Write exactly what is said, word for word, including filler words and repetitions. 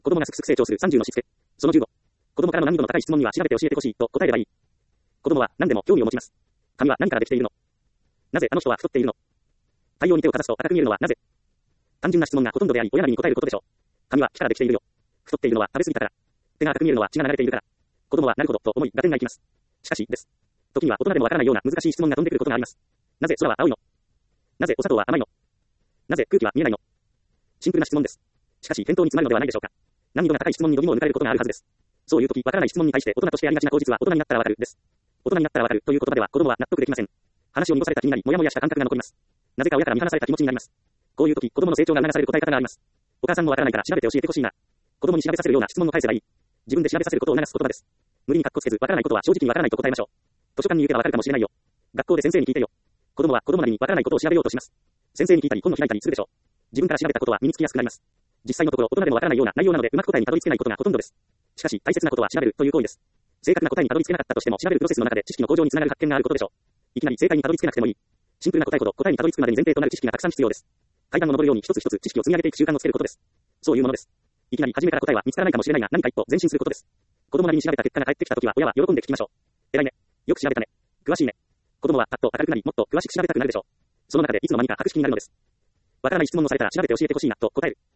子供がすくすく成長するさんじゅうのしつけ。そのじゅうご。子供からの難易度の高い質問には調べて教えてほしいと答えればいい。子供は何でも興味を持ちます。髪は何からできているの？なぜあの人は太っているの？太陽に手をかざすと赤く見えるのはなぜ？単純な質問がほとんどであり、親なりに答えることでしょう。髪は木からできているよ。太っているのは食べ過ぎたから。手が赤く見えるのは血が流れているから。子供はなるほどと思い合点がいきます。しかし、です。時には大人でもわからないような難しい質問が飛んでくることがあります。なぜ空は青いの？なぜお砂糖は甘いの？なぜ空気は見えないの？シンプルな質問です。しかし、返答に詰まるのではないでしょうか。難易度が高い質問に度肝を抜かれることがあるはずです。そういう時、わからない質問に対して大人としてありがちな口実は大人になったらわかるです。大人になったらわかるという言葉では子供は納得できません。話を濁された気になり、もやもやした感覚が残ります。なぜか親から見放された気持ちになります。こういう時、子供の成長が促される答え方があります。お母さんもわからないから調べて教えてほしいな。子供に調べさせるような質問を返せばいい。自分で調べさせることを促す言葉です。無理に格好つけず、わからないことは正直にわからないと答えましょう。図書館に行けばわかるかもしれないよ。学校で先生に聞いてよ。子供は子供なりにわからないことを調べようとします。先生に聞いたり本を開いたりするでしょう。自分から調べたことは身につきやすくなります。実際のところ大人でもわからないような内容なのでうまく答えにたどり着けないことがほとんどです。しかし大切なことは調べるという行為です。正確な答えにたどり着けなかったとしても調べるプロセスの中で知識の向上につながる発見があることでしょう。いきなり正解にたどり着けなくてもいい。シンプルな答えほど答えにたどり着くまでに前提となる知識がたくさん必要です。階段を登るように一つ一つ知識を積み上げていく習慣をつけることです。そういうものです。いきなり初めから答えは見つからないかもしれないが何か一歩前進することです。子供なりに調べた結果が返ってきたときは親は喜んで聞きましょう。偉いね。よく調べたね。詳しいね。子供はパッと明るくなりもっと詳しく調べたくなるでしょう。その中でいつの間にか博識になるのです。わからない質問をされたら調べて教えてほしいなと答える。